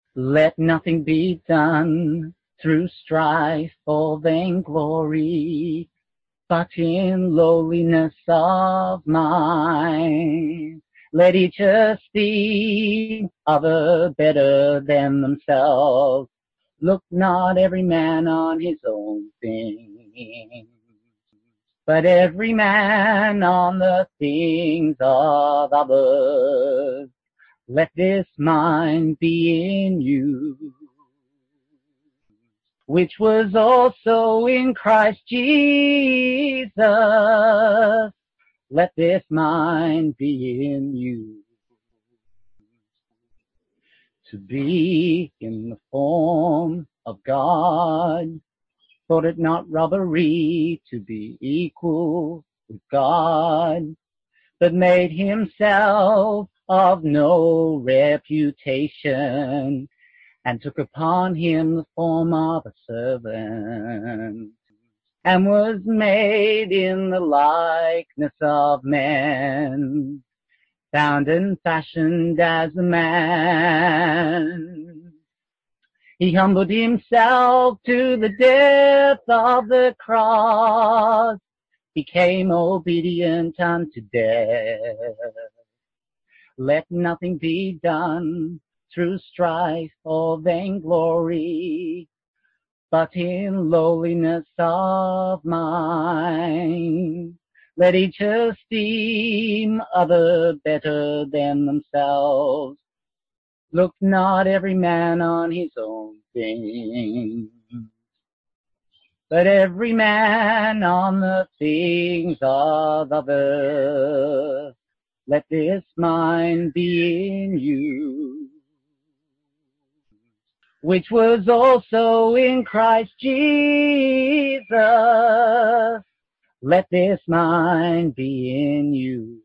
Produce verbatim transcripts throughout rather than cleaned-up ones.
Let nothing be done through strife or vainglory, but in lowliness of mind. Let each esteem other better than themselves. Look not every man on his own things, but every man on the things of others. Let this mind be in you, which was also in Christ Jesus. Let this mind be in you. To be in the form of God, thought it not robbery to be equal with God, but made himself of no reputation, and took upon him the form of a servant, and was made in the likeness of men, found and fashioned as a man. He humbled himself to the death of the cross, became obedient unto death. Let nothing be done through strife or vainglory, but in lowliness of mind. Let each esteem other better than themselves. Look not every man on his own things, but every man on the things of others. Let this mind be in you, which was also in Christ Jesus. Let this mind be in you.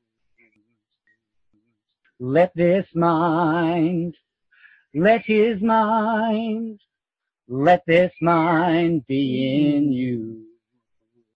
Let this mind, let his mind, let this mind be in you.